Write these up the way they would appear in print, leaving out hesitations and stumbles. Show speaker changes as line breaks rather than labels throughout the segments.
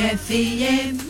FM.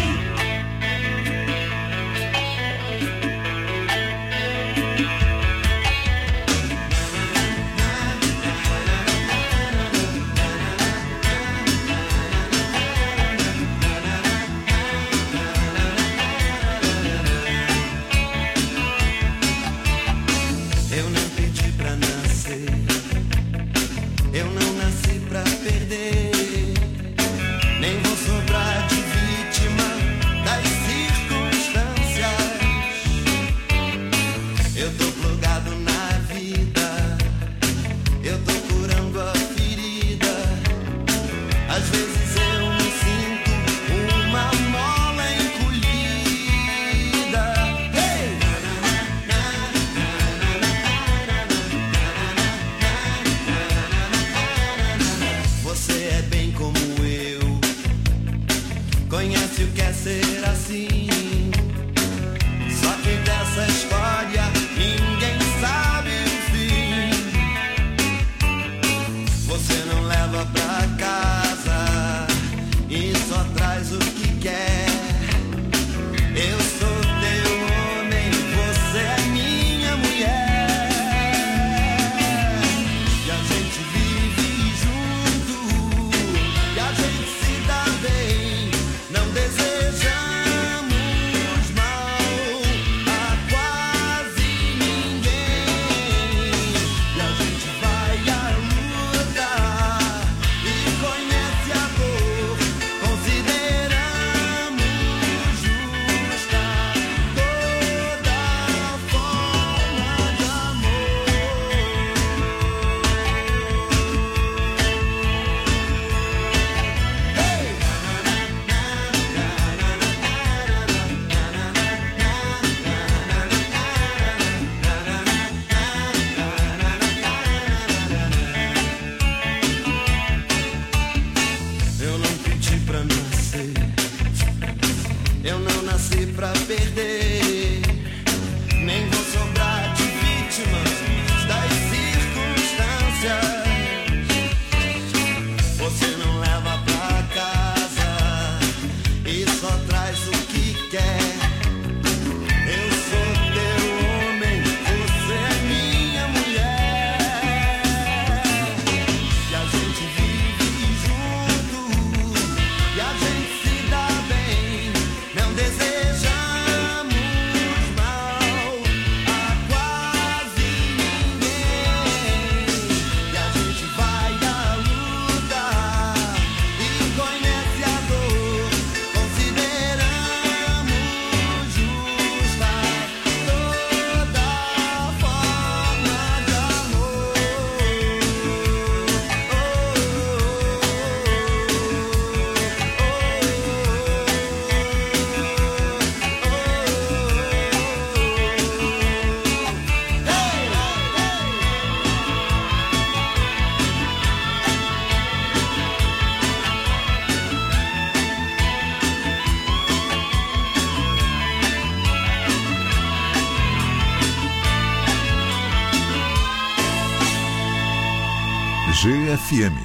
GFM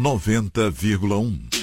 90,1.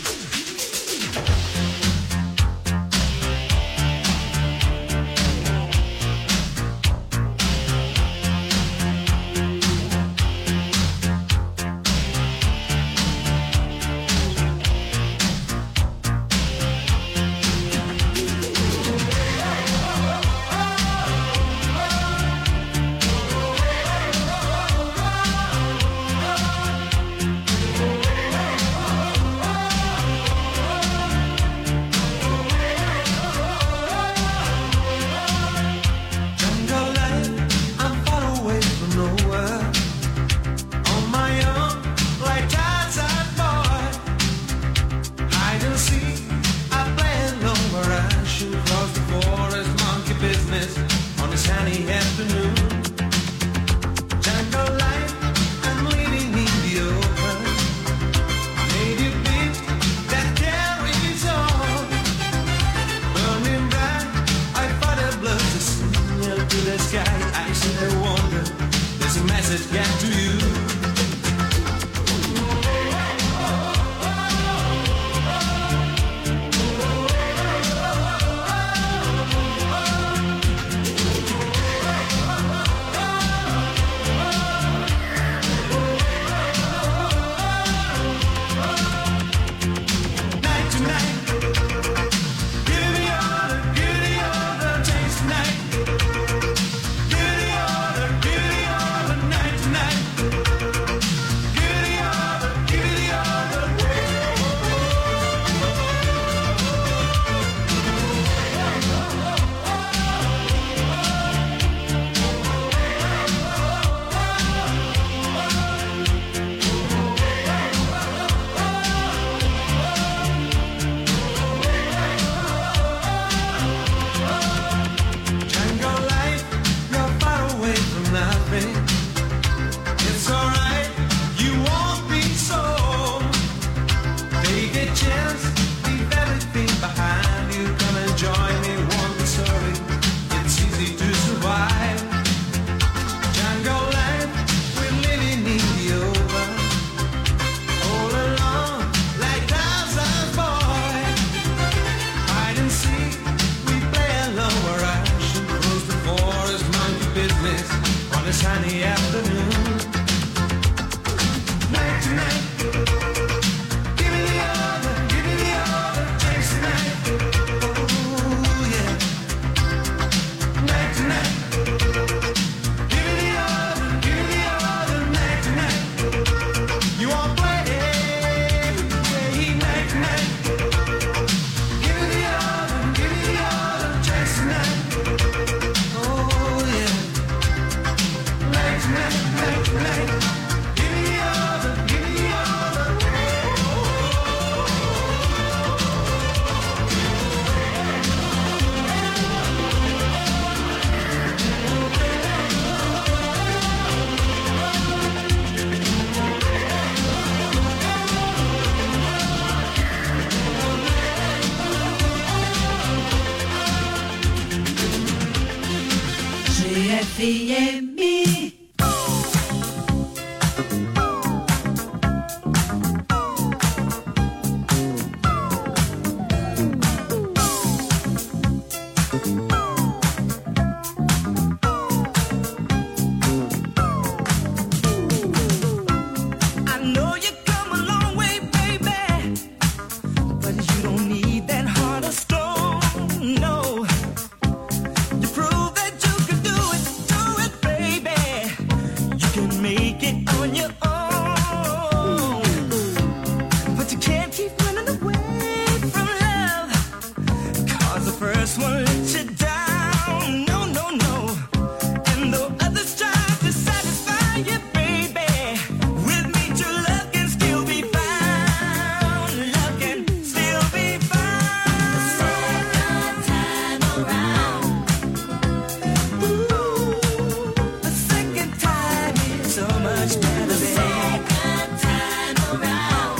business on a sunny afternoon. Night to night, give me the other, chase the night. Oh yeah. Night to night, give me the other, night to night. You won't play night to night. Give me the other, chase the night. Oh yeah. Night to night, night to night. Give me the other,
GFM.
I know you come a long way, baby, but you don't need that heart of stone, no. You prove that you can do it, baby. You can make it on your own, but you can't keep running away from love, 'cause the first one let you down, no, no, no. And the others try to satisfy you, baby. With me, true love can still be found. Love can still be found. The second time around. Ooh, the second time is so much better. The second time around.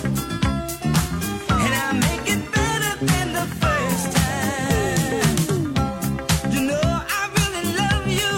And I make it better than the first time. You know I really love you,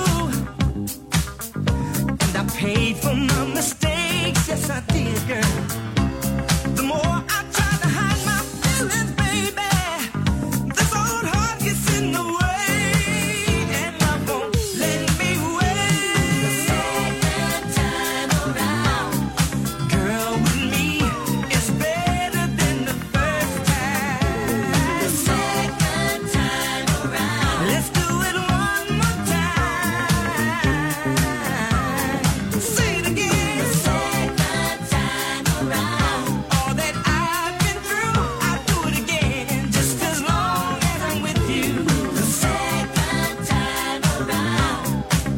and I paid for my mistakes. Yes, I did, girl. The more I try to hide my feelings, baby, this old heart gets in the way, and love won't let me wait. The second time around, girl, with me is better than the first time. The second time around, let's do it one more time. Say it again. The second time around, all that I've been through, I'll do it again, just as long as I'm with you. The second time around,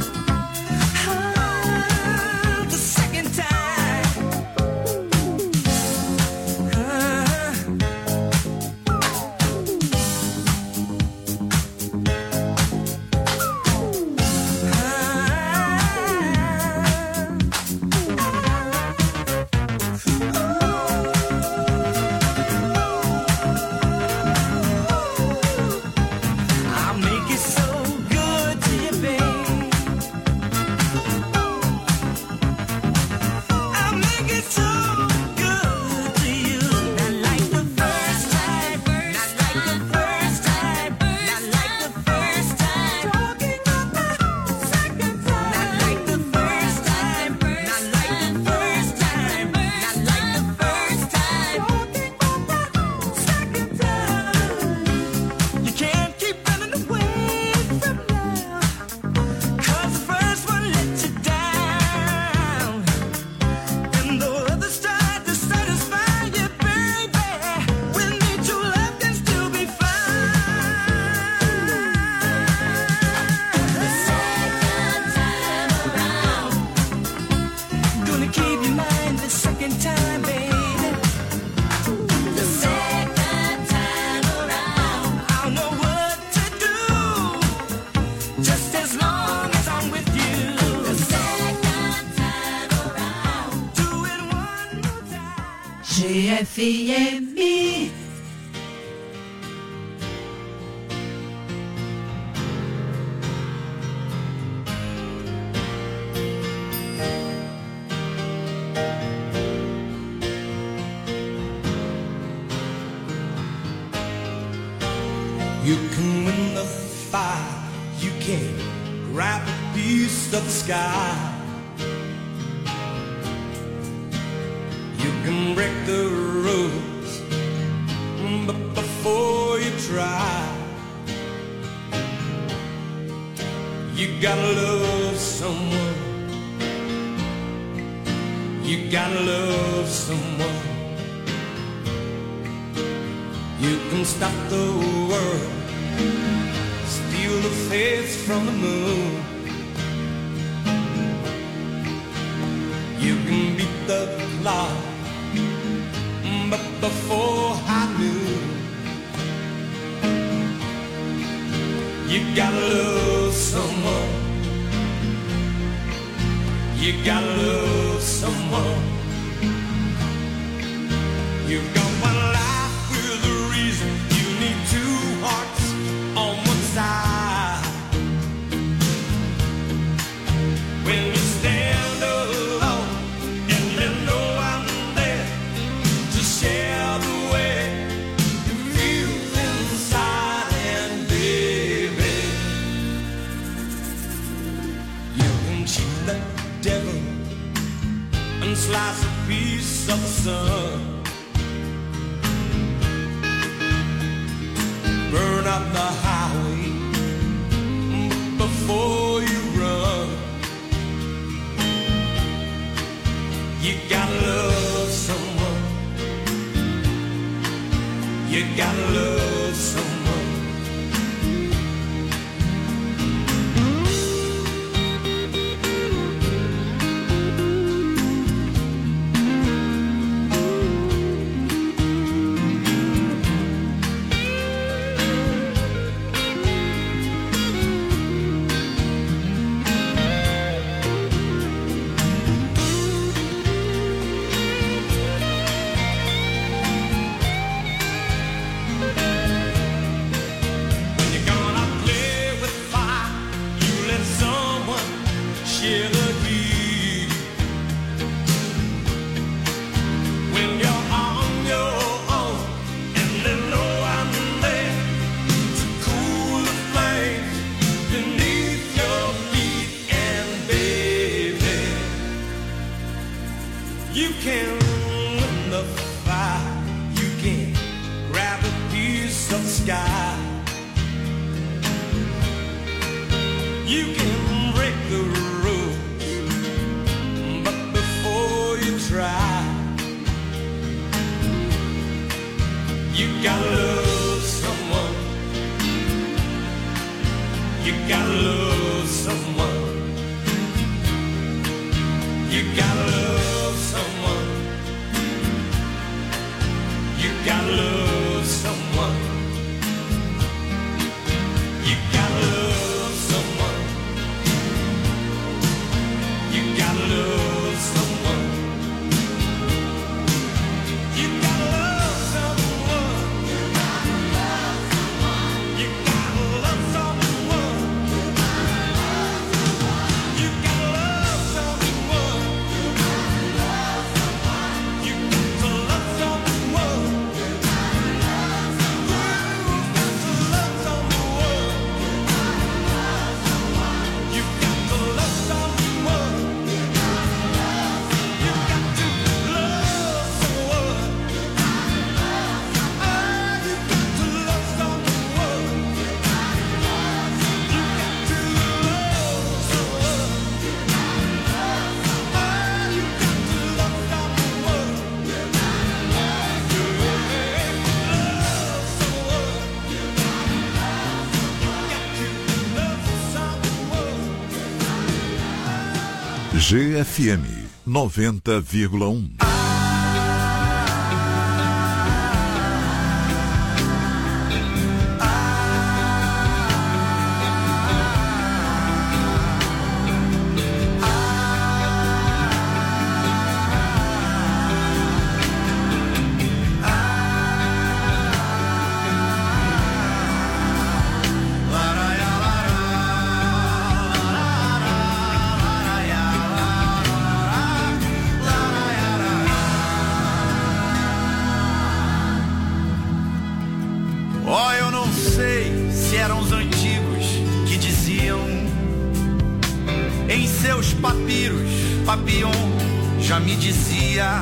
the second time. I'll make it so good to you, babe. I'll make it so good to you. Not like the first time, not like the first time, not like the first time. Talking about second time. Not like the first time, not like the first time, not like the first time. Talking about second time. You can't keep running away from love, 'cause the first one let you down, and the others tried to satisfy you, baby. With me, true love can still be found. The second time around, gonna keep your mind the second time, baby. The second time around, I'll know what to do, just as long as I'm with you. The second time around, do it one more time.
GFM.
You can win the fight, you can grab it piece of the sky. You can break the rules, but before you try, you gotta love someone. You gotta love someone. You can stop the world, steal the face from the moon. You can beat the clock, but before high noon, you gotta love someone. You gotta love someone. You've got one life with a reason. You need two hearts on one side. When you stand alone and you know I'm there to share the way you feel inside, and baby, you can cheat the devil and slice a piece of the sun. Burn up the highway before you run. You gotta love someone. You gotta love someone. You can win the fight. You can grab a piece of the sky. You can break the rules, but before you try, you gotta love someone. You gotta love someone. You gotta love someone. You gotta love someone. You gotta love someone. You gotta love someone. You gotta love someone. You gotta love someone. You gotta love someone. You gotta love someone.
GFM 90,1.
Em seus papiros, Papillon já me dizia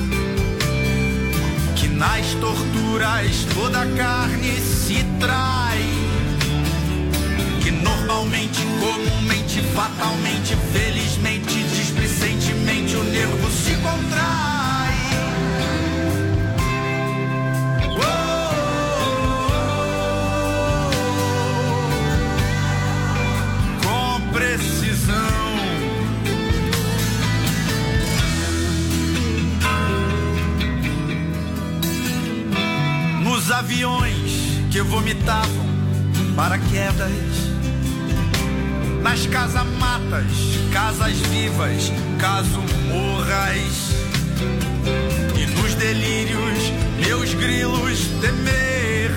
que nas torturas toda a carne se trai, que normalmente, comumente, fatalmente, felizmente, displicentemente o nervo se contrai. Com precisão. Nos aviões que vomitavam paraquedas, nas casamatas, casas vivas, caso morras, e nos delírios, meus grilos temer.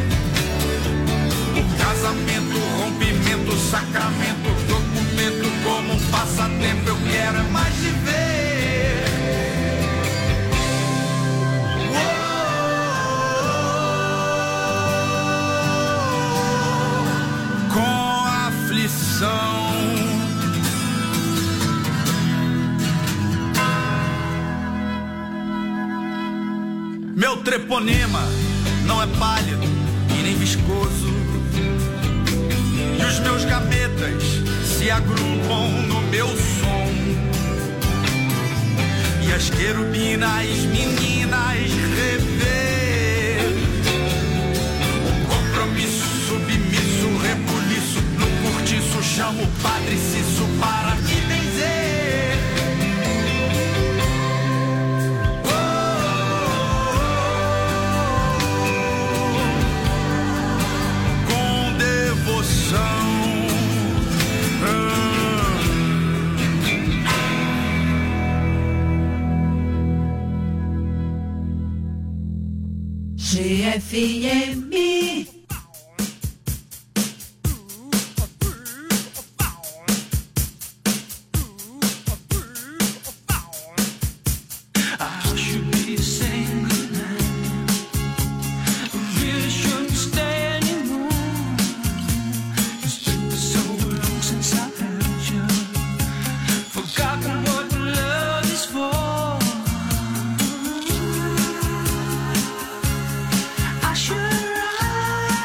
O casamento, rompimento, sacramento, documento como um passatempo, eu quero é mais viver. Meu treponema não é pálido e nem viscoso, e os meus gametas se agrupam no meu som, e as querubinas meninas rever compromisso, submisso, rebuliço, no cortiço chamo o Padre Cício para me benzer.
GFM.
I should run.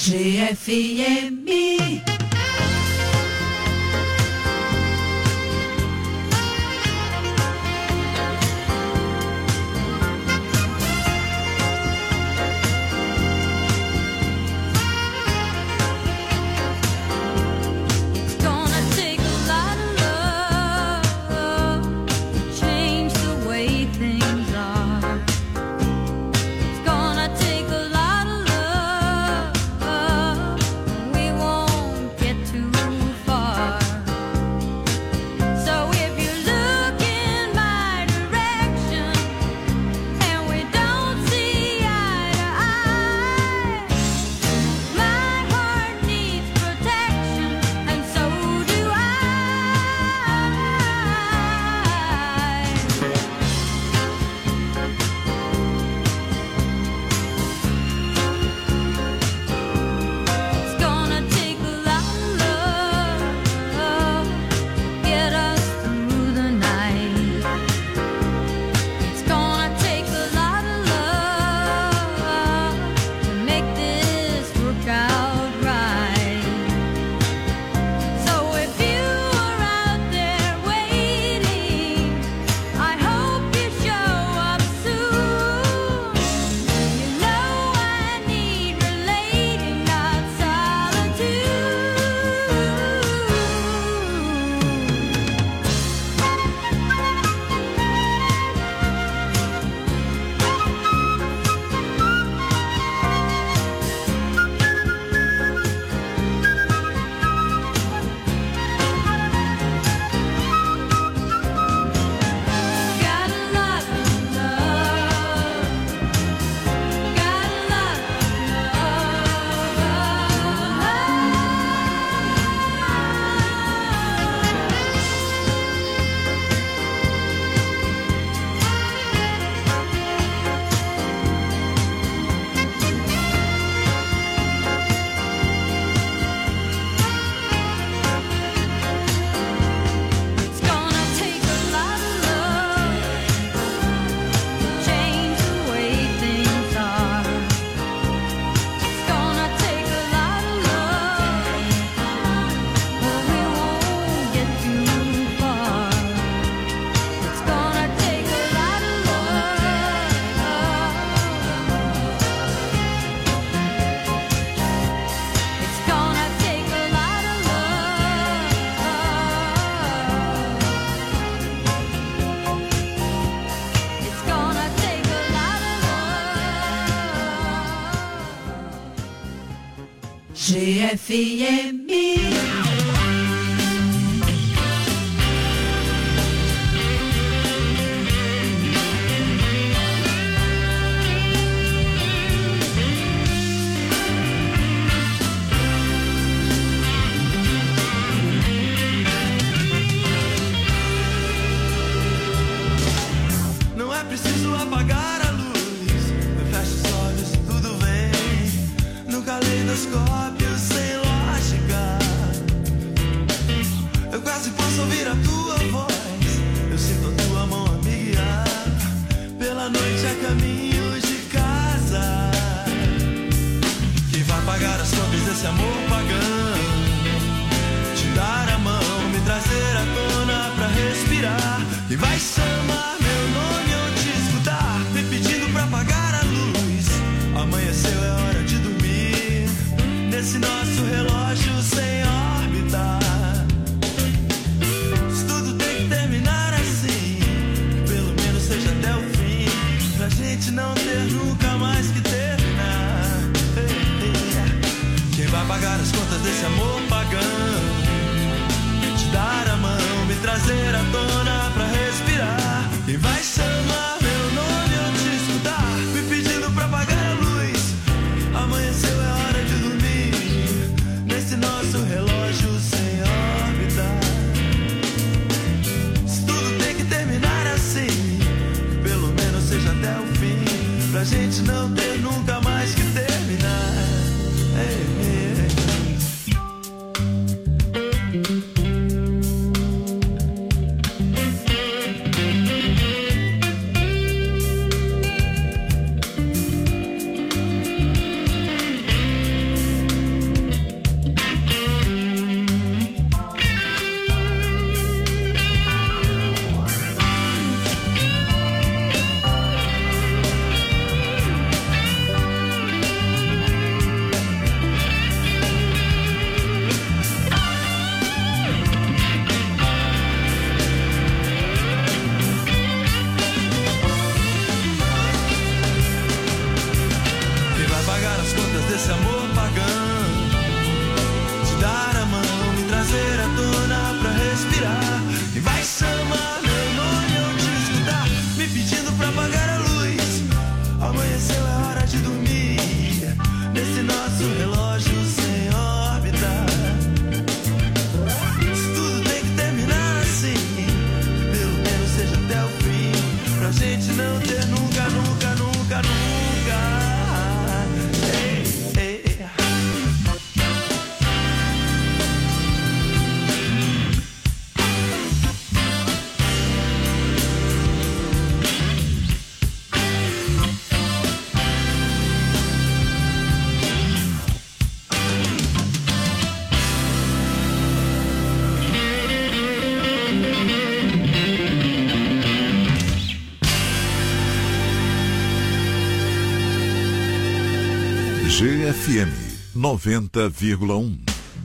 GFM. GFM.
Não é preciso apagar a luz, eu fecho os olhos e tudo vem no caleidoscópio sem lógica. Eu quase posso ouvir a tua voz, eu sinto a tua mão a me guiar pela noite a caminho de casa. Quem vai pagar as contas desse amor pagão? Te dar a mão, me trazer à tona pra respirar. Quem vai chamar meu nome ou te escutar, me pedindo pra apagar a luz? Amanheceu, é hora de dormir nesse nosso relógio sem órbita. Isso tudo tem que terminar assim, pelo menos seja até o fim, pra gente não ter nunca mais que terminar. Quem vai pagar as contas desse amor pagão? Te dar a mão, me trazer à tona pra respirar. Quem vai chamar meu nome ou te escutar, me pedindo pra apagar a luz? Amanheceu, é hora de dormir nesse nosso relógio sem órbita. Isso tudo tem que terminar assim, pelo menos seja até o fim, pra gente não ter nunca mais que terminar.
GFM 90,1.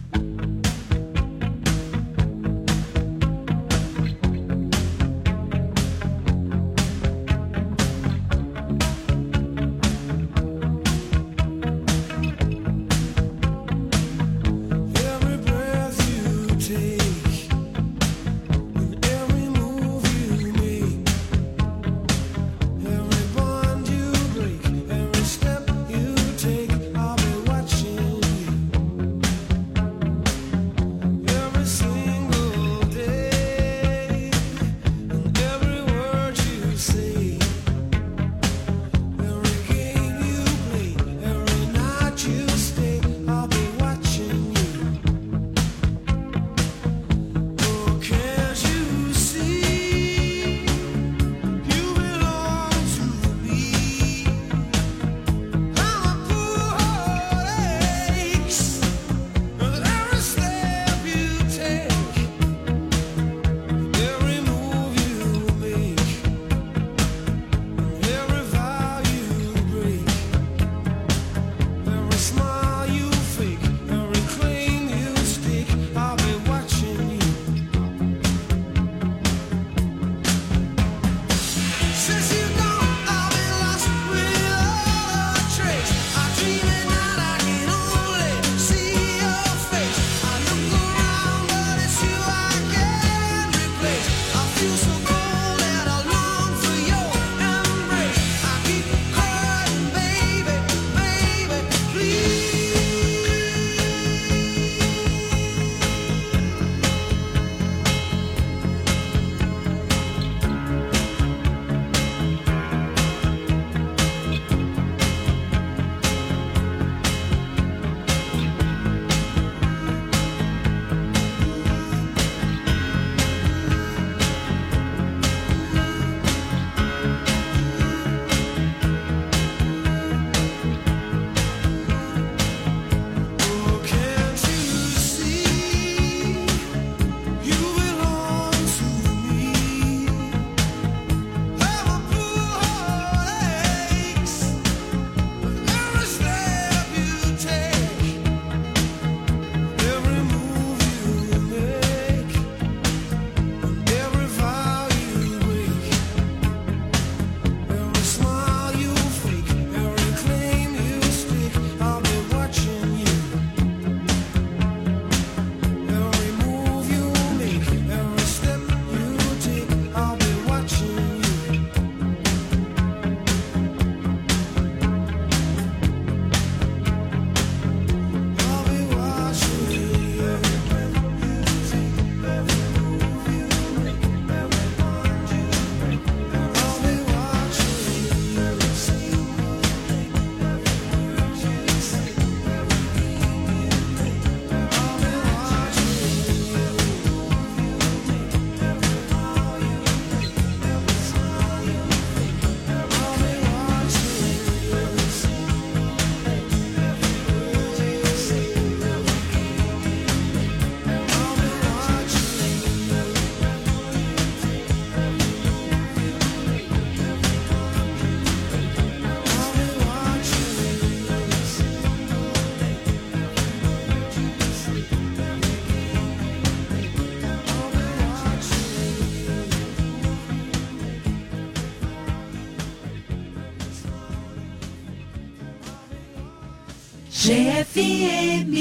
GFM.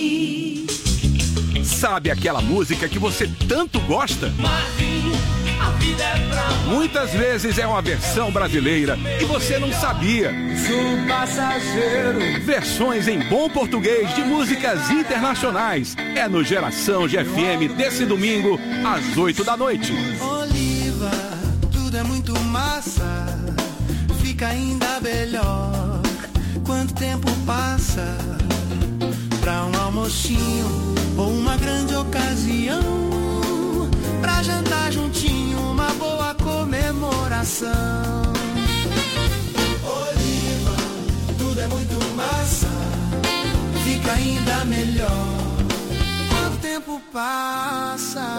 Sabe aquela música que você tanto gosta?
Marvin, a vida é pra
Muitas vezes é uma versão brasileira e você não sabia.
Sou passageiro.
Versões em bom português de músicas internacionais. É no Geração GFM desse domingo, às 8 da noite.
Oliva, tudo é muito massa. Fica ainda melhor. Quanto tempo passa pra um almocinho ou uma grande ocasião, pra jantar juntinho, uma boa comemoração. Oliva, tudo é muito massa, fica ainda melhor. Quanto tempo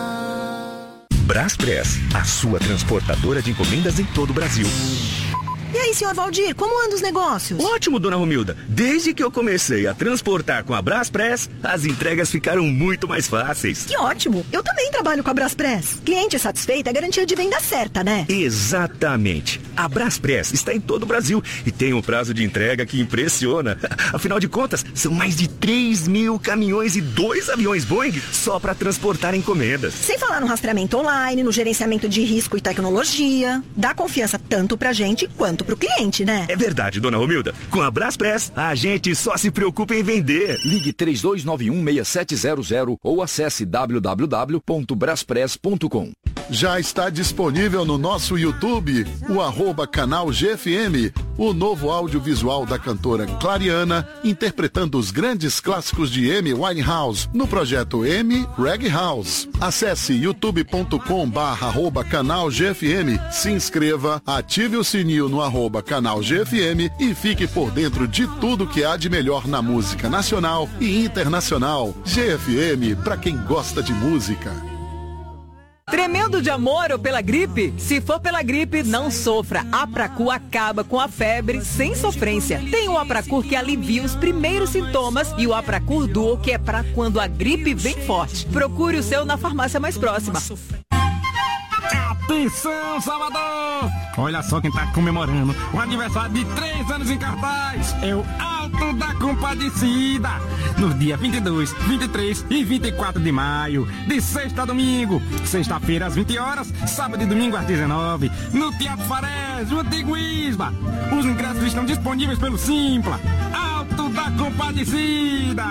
passa.
Braspress, a sua transportadora de encomendas em todo o Brasil.
E aí, senhor Valdir, como andam os negócios?
Ótimo, dona Romilda. Desde que eu comecei a transportar com a Braspress, as entregas ficaram muito mais fáceis.
Que ótimo! Eu também trabalho com a Braspress. Cliente satisfeito é garantia de venda certa, né?
Exatamente. A Braspress está em todo o Brasil e tem um prazo de entrega que impressiona. Afinal de contas, são mais de 3.000 caminhões e 2 aviões Boeing só para transportar encomendas.
Sem falar no rastreamento online, no gerenciamento de risco e tecnologia. Dá confiança tanto pra gente quanto pro cliente, né?
É verdade, dona Romilda. Com a Braspress, a gente só se preocupa em vender.
Ligue 3291-6700 ou acesse www.braspress.com.
Já está disponível no nosso YouTube o @canal GFM, o novo audiovisual da cantora Clariana, interpretando os grandes clássicos de Amy Winehouse no projeto Amy Reggae House. Acesse youtube.com/canal GFM, se inscreva, ative o sininho no @canal GFM e fique por dentro de tudo que há de melhor na música nacional e internacional. GFM, para quem gosta de música.
Tremendo de amor ou pela gripe? Se for pela gripe, não sofra. Apracu acaba com a febre sem sofrência. Tem o Apracur que alivia os primeiros sintomas e o Apracur Duo, que é para quando a gripe vem forte. Procure o seu na farmácia mais próxima.
Atenção, Salvador! Olha só quem tá comemorando o aniversário de 3 anos em cartaz. É o Alto da Compadecida. Nos dias 22, 23 e 24 de maio. De sexta a domingo. Sexta-feira às 20 horas. Sábado e domingo às 19. No Teatro Farés, o Antigo Isba. Os ingressos estão disponíveis pelo Simpla. Alto da Compadecida.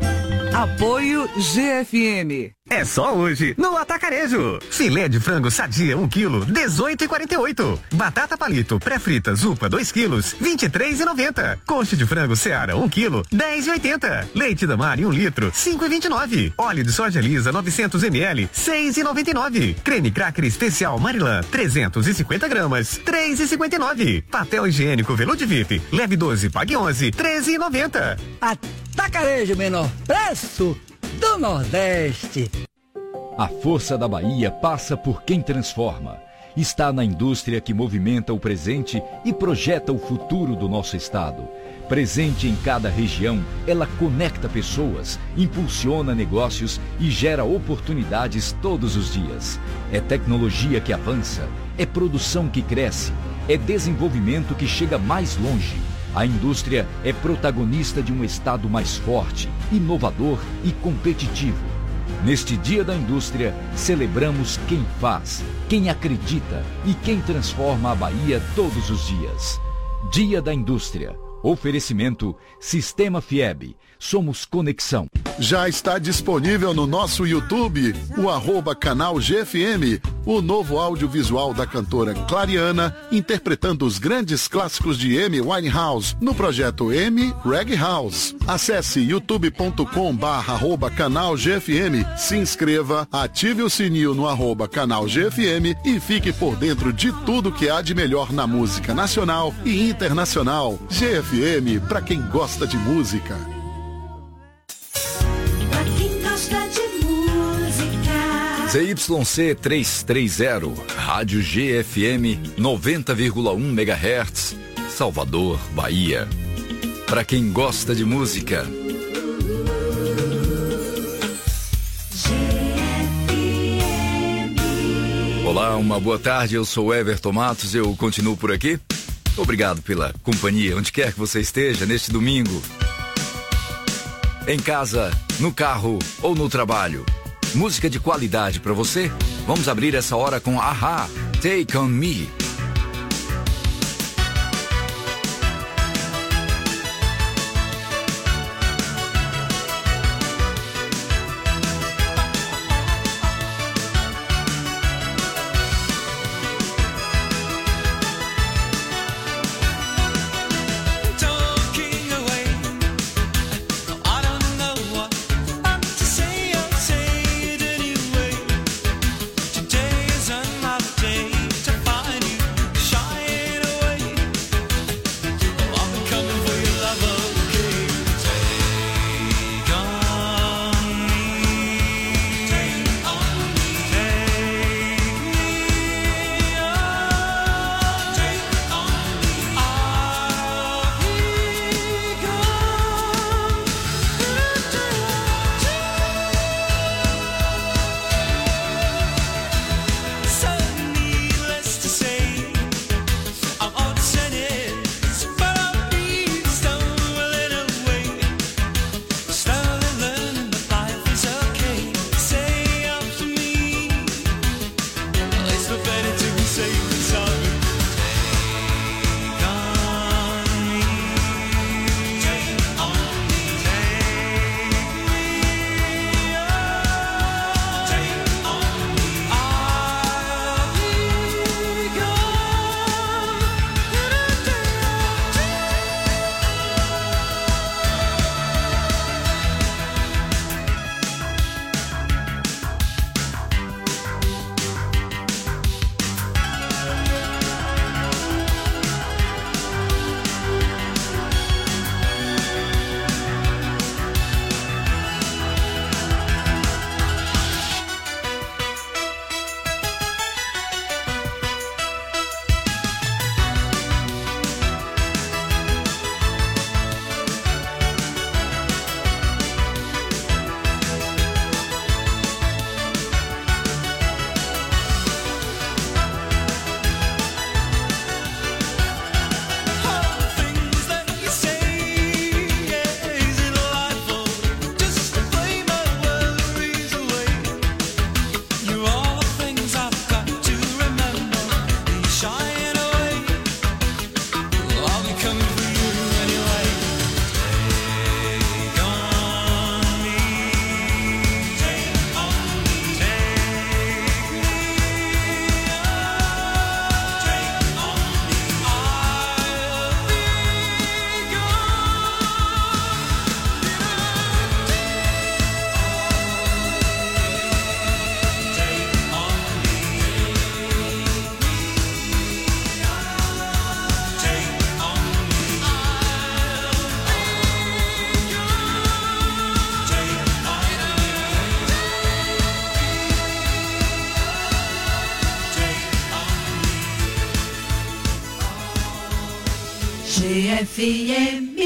Apoio GFM.
É só hoje, no Atacarejo. Filé de frango sadia 1 kg, 18,48. Batata palito pré-frita Zupa 2 kg, 23,90. Coxa de frango Seara 1 kg, 10,80. Leite da Mari 1 litro, 5,29. Óleo de soja lisa 900 ml, 6,99. Creme cracker especial Marilã 350 gramas, 3,59. Papel higiênico Velude VIP, leve 12, pague 11, 13,90.
Atacarejo, menor preço do Nordeste.
A força da Bahia passa por quem transforma. Está na indústria que movimenta o presente e projeta o futuro do nosso estado. Presente em cada região, ela conecta pessoas, impulsiona negócios e gera oportunidades todos os dias. É tecnologia que avança, é produção que cresce, é desenvolvimento que chega mais longe. A indústria é protagonista de um estado mais forte, inovador e competitivo. Neste Dia da Indústria, celebramos quem faz, quem acredita e quem transforma a Bahia todos os dias. Dia da Indústria. Oferecimento Sistema Fieb. Somos conexão.
Já está disponível no nosso YouTube o @canal GFM, o novo audiovisual da cantora Clariana, interpretando os grandes clássicos de Amy Winehouse no projeto Amy Reggae House. Acesse youtube.com/canal GFM, se inscreva, ative o sininho no @canal GFM e fique por dentro de tudo que há de melhor na música nacional e internacional. GFM, para quem gosta de música.
ZYC 330, Rádio GFM 90,1 MHz, Salvador, Bahia. Para quem gosta de música. Olá, uma boa tarde, eu sou Everton Matos, eu continuo por aqui. Obrigado pela companhia, onde quer que você esteja neste domingo. Em casa, no carro ou no trabalho. Música de qualidade para você? Vamos abrir essa hora com A-ha, Take On Me.
Today is another day to find you. FM.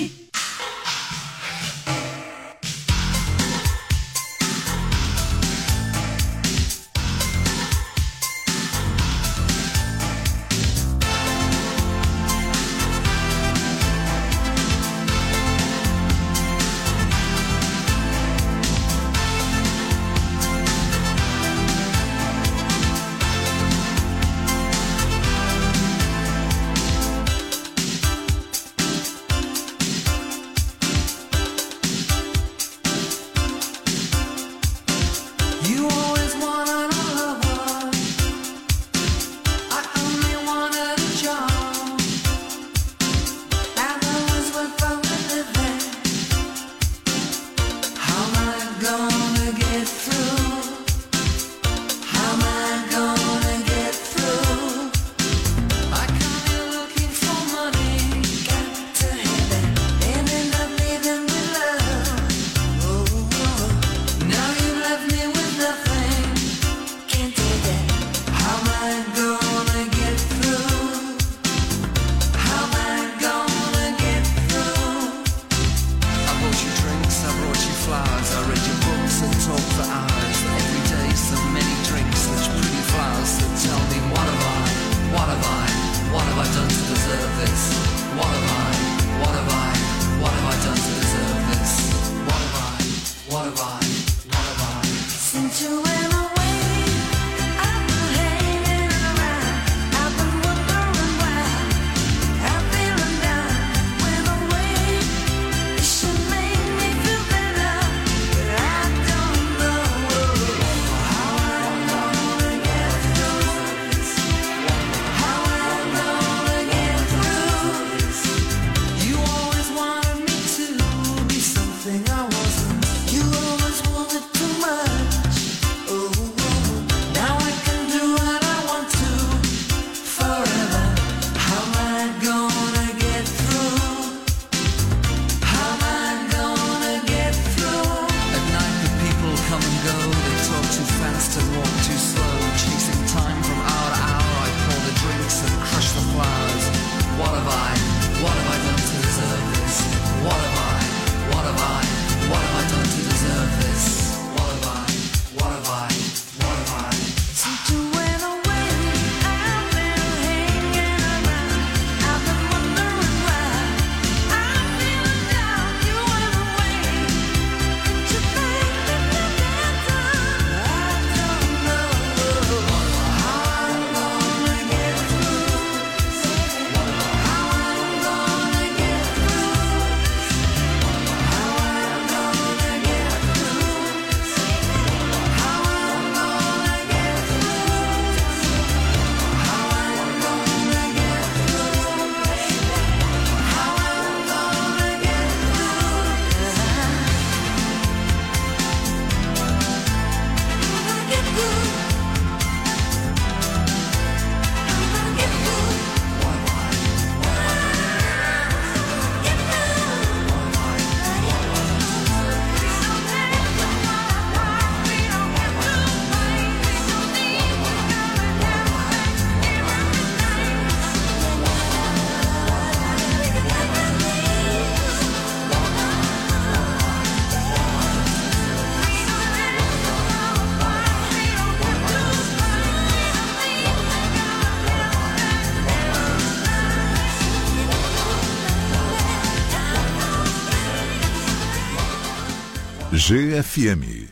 GFM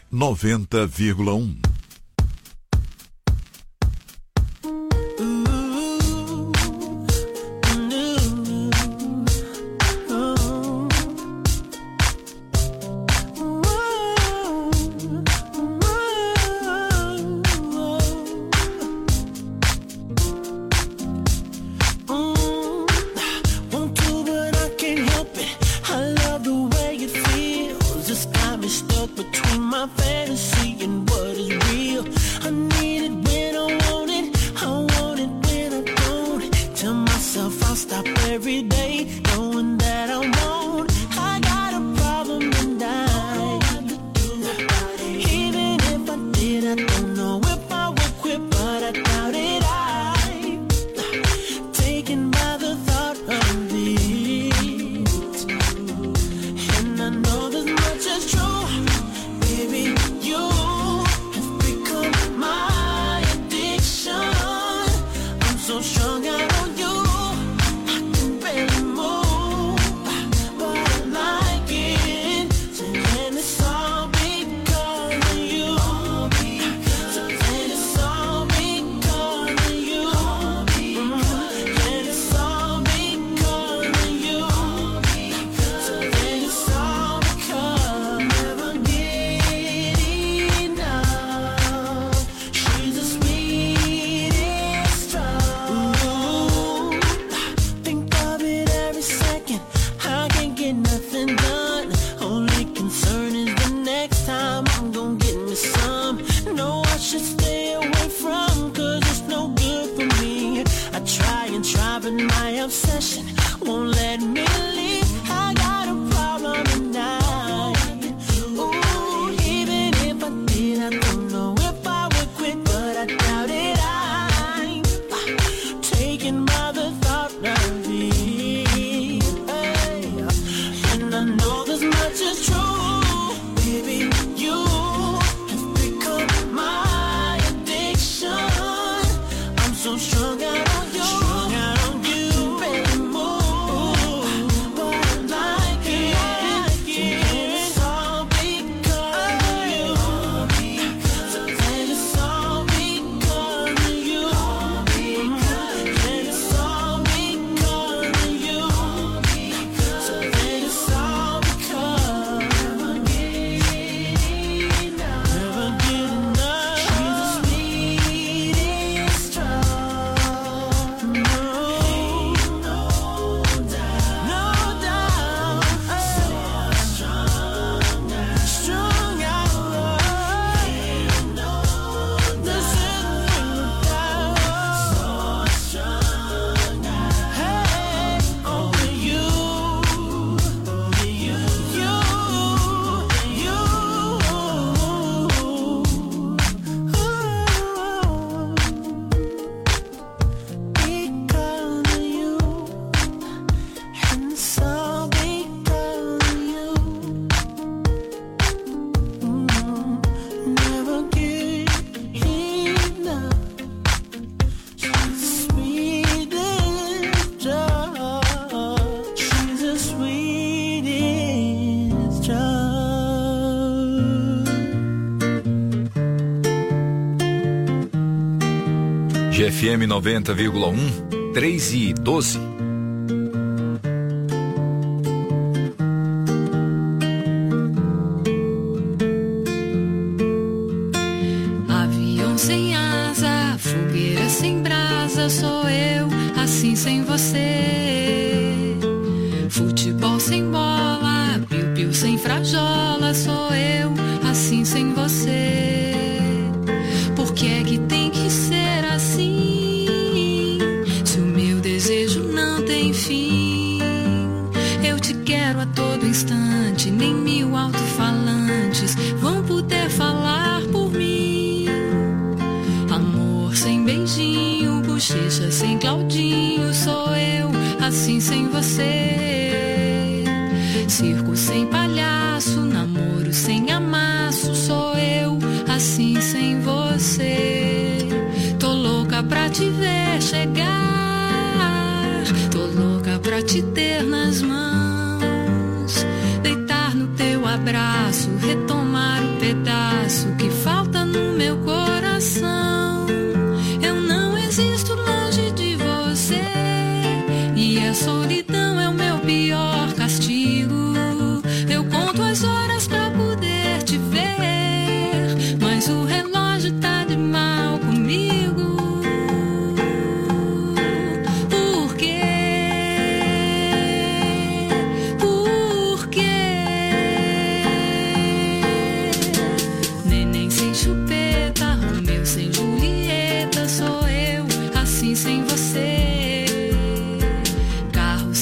90,1.
Taken by the thought of thee. I know this much is true. Baby, you have become my addiction. I'm so strung out on you, I can barely move, but I like it. And it's all because of you. And it's all because of you. And it's all because of you. And it's all because never get enough. She's the sweetest drug. Think of it every second. I can't get nothing done. Only concern is the next time I'm gonna get me some. No, I should stay away from, 'cause it's no good for me. I try and try, but my obsession won't let me leave. I got a problem tonight. Ooh, even if I did, I don't know if I would quit, but I doubt it. I'm taken by the thought of it. And I know this much is true. Baby, you have become my addiction. I'm so strung out on you. Strung out on you. Barely move, but I like it. It's all because of you. And it's all because of you. And it's all because of you. And it's all because never get enough. She's the sweetest drug. No doubt. Strung out. This is hey, only you. Because of you, and it's all because of you. Never get enough. She's the sweetest drug. She's the sweetest drug.
GFM 90,1, 3:12.
Avião sem asa, fogueira sem brasa, sou eu, assim sem você. Futebol sem bola, piu-piu sem frajola, sou eu, assim sem você. Por que é que tem que ser assim? Se o meu desejo não tem fim, eu te quero a todo instante, nem 1000 alto-falantes vão poder falar por mim. Amor sem beijinho, bochecha sem Claudinho, sou eu, assim sem você. Circo sem palhaço, namoro sem amasso, sou eu, assim sem você. Tô louca pra te ver chegar, tô louca pra te ter nas mãos, deitar no teu abraço, retomar o pedaço que falta no meu coração. Eu não existo longe de você, e a solidão é o meu pior castigo. Eu conto as horas pra poder te ver, mas o relógio tá de mal comigo. Por quê? Por quê? Neném sem chupeta, Romeu sem Julieta, sou eu, assim sem você. Carro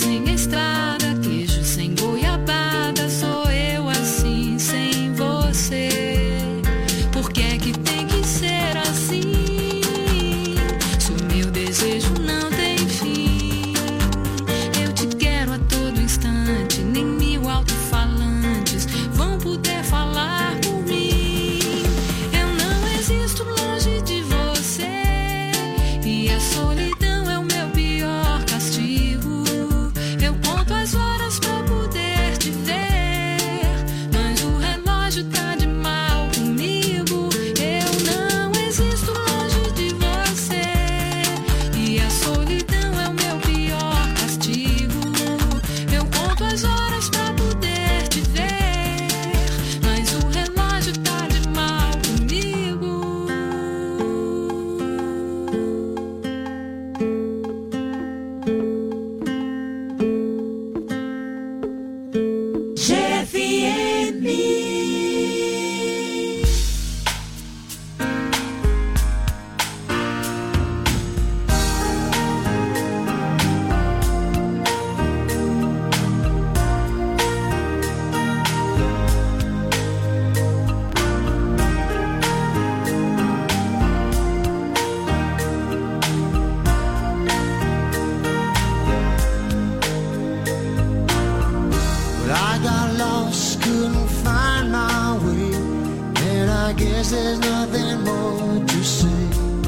guess there's nothing more to say.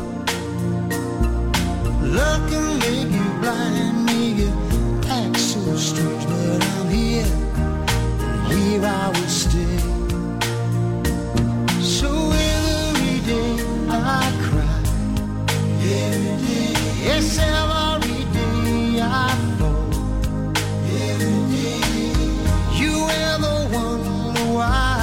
Love can make you blind, make you act so strange, but I'm here I will.